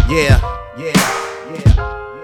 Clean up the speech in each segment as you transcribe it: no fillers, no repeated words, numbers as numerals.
Yeah, yeah, yeah.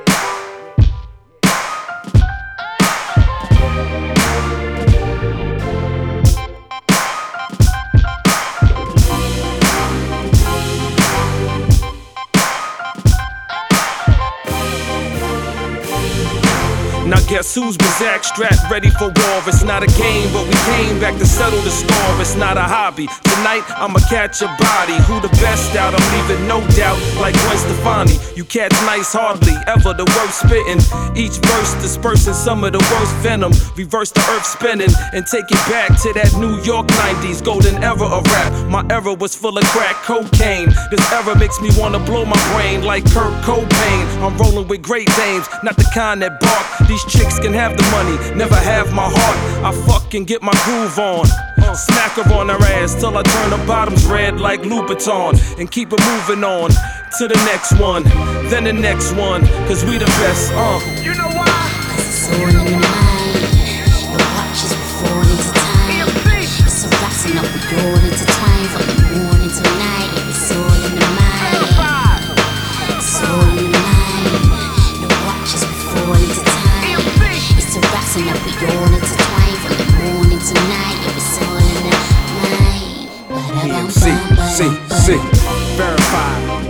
Now guess who's Bazak strapped ready for war? It's not a game, but we came back to settle the score. It's not a hobby. Tonight I'ma catch a body. Who the best out? I'm leaving no doubt. Like Gwen Stefani, you cats nice hardly ever the worst spitting. Each verse dispersing some of the worst venom. Reverse the earth spinning and take it back to that New York 90s golden era of rap. My era was full of crack cocaine. This era makes me wanna blow my brain like Kurt Cobain. I'm rolling with Great Danes, not the kind that bark. These chicks can have the money, never have my heart. I fucking get my groove on. Smack her on her ass till I turn the bottoms red like Louboutin. And keep it moving on to the next one, then the next one. Cause we the best, You know why? It's all in your mind. Your watches will fall into time. It's a rising up, we all intertwined from the morning till night. It's all in the mind. It's all in the mind. Your watches will fall into time. It's a rising up, we all intertwined from the morning till night. It's all in the mind. C, verified.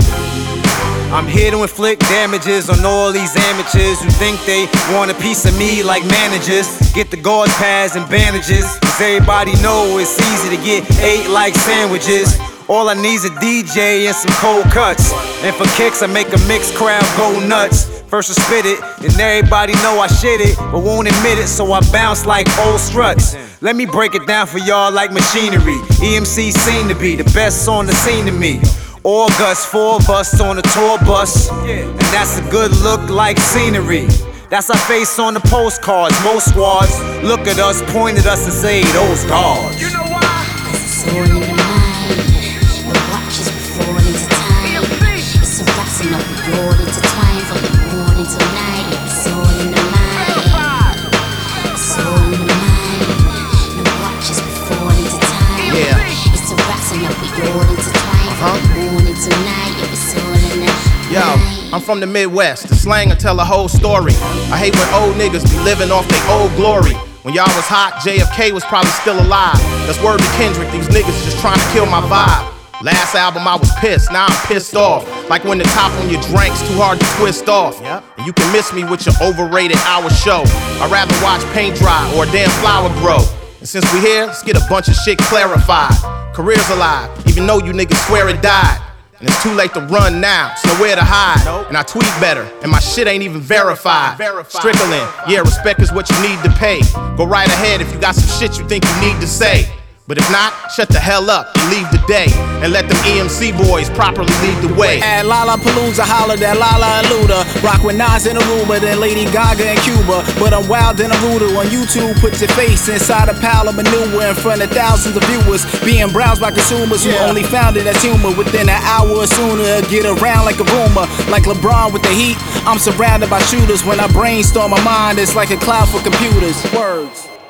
I'm here to inflict damages on all these amateurs who think they want a piece of me like managers. Get the guard pads and bandages, cause everybody know it's easy to get ate like sandwiches. All I need's a DJ and some cold cuts, and for kicks I make a mixed crowd go nuts. First I spit it, and everybody know I shit it, but won't admit it, so I bounce like old struts. Let me break it down for y'all like machinery. EMC seem to be the best on the scene to me. August, 4 of us on a tour bus, and that's a good look like scenery. That's our face on the postcards. Most squads look at us, point at us and say, those guards. You know why? It's all in your mind. Your watches will fall into time. It's a rising up, we all intertwined from the morning till night. It's all in the mind. It's all in the mind. Your watches will fall into time. Yeah. It's a rising up, we all intertwined from the morning till night. It's all in the mind. Yo, I'm from the Midwest. The slang will tell a whole story. I hate when old niggas be living off their old glory. When y'all was hot, JFK was probably still alive. That's word to Kendrick, these niggas just trying to kill my vibe. Last album I was pissed, now I'm pissed off. Like when the top on your drink's too hard to twist off. And you can miss me with your overrated hour show. I'd rather watch paint dry or a damn flower grow. And since we here, let's get a bunch of shit clarified. Career's alive, even though you niggas swear it died. And it's too late to run now, it's nowhere to hide. And I tweet better, and my shit ain't even verified. Strickland, yeah, respect is what you need to pay. Go right ahead if you got some shit you think you need to say. But if not, shut the hell up and leave the day. And let them EMC boys properly lead the way. At Lollapalooza, holla that Lala and Luda. Rock with Nas in Aruba, then Lady Gaga in Cuba. But I'm wild and Aruda. On YouTube, put your face inside a pile of manure in front of thousands of viewers. Being browsed by consumers who only found it as humor. Within an hour or sooner, get around like a rumor. Like LeBron with the Heat, I'm surrounded by shooters. When I brainstorm my mind, it's like a cloud for computers. Words.